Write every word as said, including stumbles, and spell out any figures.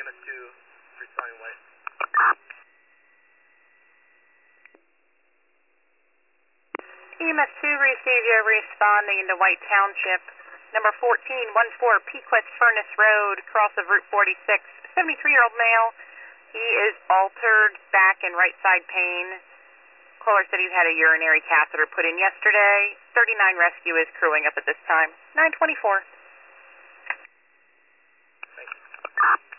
M S two, responding white. E M S two, receive you responding into White Township. Number fourteen one four Pequest Furnace Road, cross of Route forty-six. seventy-three-year-old male. He is altered back and right side pain. Caller said he had a urinary catheter put in yesterday. thirty-nine rescue is crewing up at this time. nine twenty-four. Thank you.